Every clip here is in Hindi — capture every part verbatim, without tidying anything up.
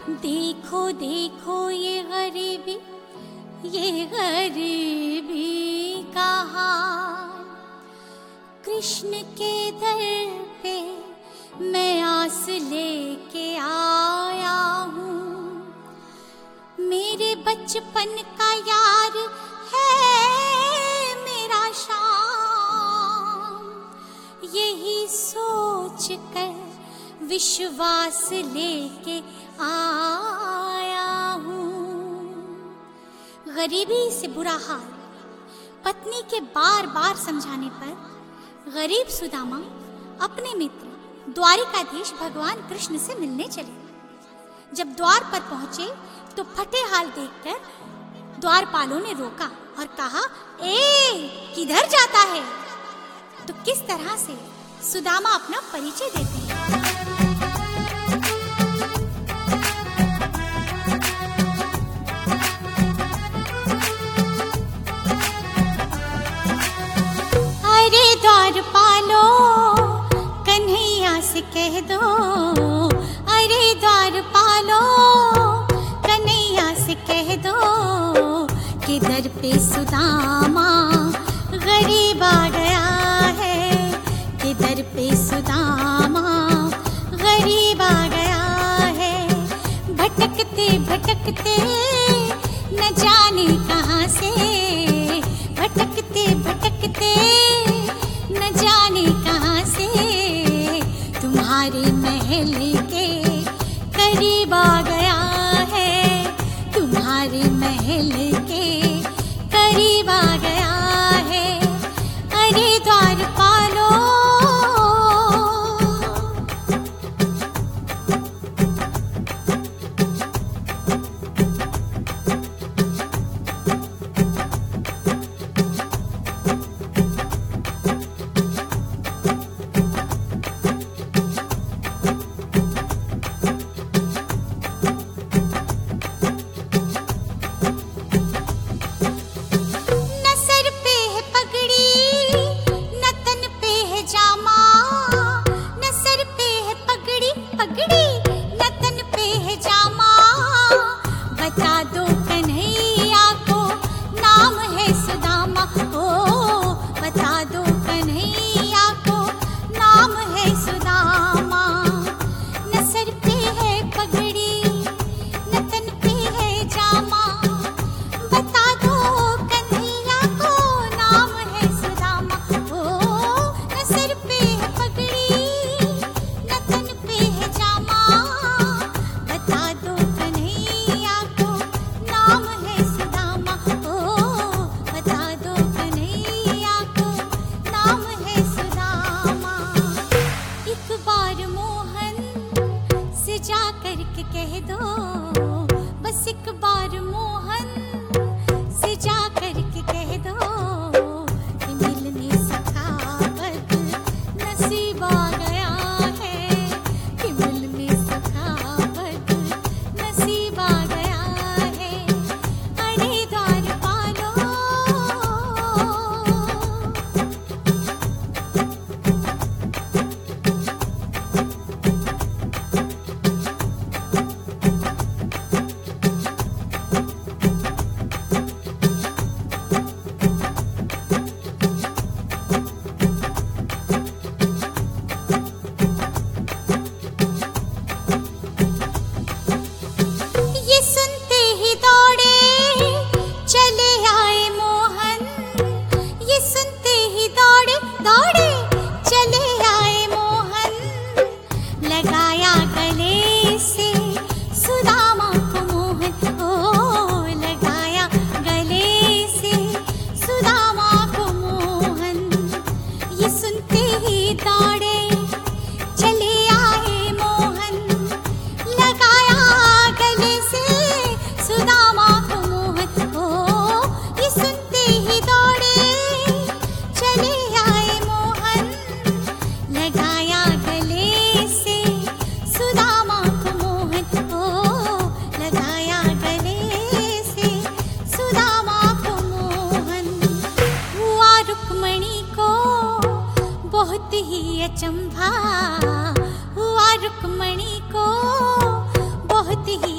देखो देखो ये गरीबी, ये गरीबी का हाल। कृष्ण के दर पे मैं आस लेके आया हूँ। मेरे बचपन का यार है मेरा श्याम। यही सोच कर विश्वास लेके आया हूँ। गरीबी से बुरा हाल। पत्नी के बार बार समझाने पर गरीब सुदामा अपने मित्र द्वारिकाधीश भगवान कृष्ण से मिलने चले। जब द्वार पर पहुंचे तो फटे हाल देखकर द्वारपालों ने रोका और कहा, ए किधर जाता है? तो किस तरह से सुदामा अपना परिचय देते हैं। अरे द्वारपालो कन्हैया से कह दो, अरे द्वारपालो कन्हैया से कह दो कि दर पे सुदामा गरीब आ गया है, कि दर पे सुदामा गरीब आ गया है। भटकते भटकते न जाने कहाँ से, भटकते भटकते न जाने कहाँ से तुम्हारे महल के करीब आ गया है, तुम्हारे महल के करीब आ गया है। अरे द्वारपालो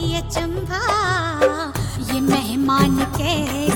अचंभा, ये मेहमान कैसे